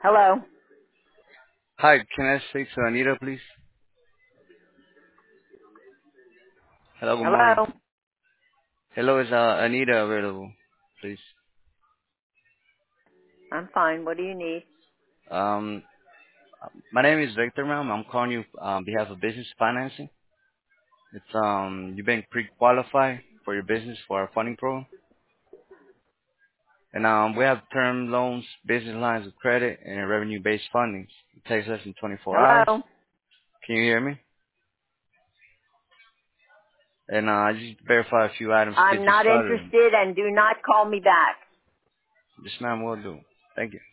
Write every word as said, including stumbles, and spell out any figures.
Hello? Hi, can I speak to Anita, please? Hello, good morning. Hello? Hello, is uh, Anita available, please? I'm fine. What do you need? Um, my name is Victor, ma'am. I'm calling you on behalf of business financing. It's um, you've been pre-qualified for your business for our funding program, and um, we have term loans, business lines of credit, and revenue-based funding. It takes less than twenty-four hours. Hello? Can you hear me? And uh, I just verify a few items to I'm get you not started. interested and do not call me back. Yes, ma'am, will do. Thank you.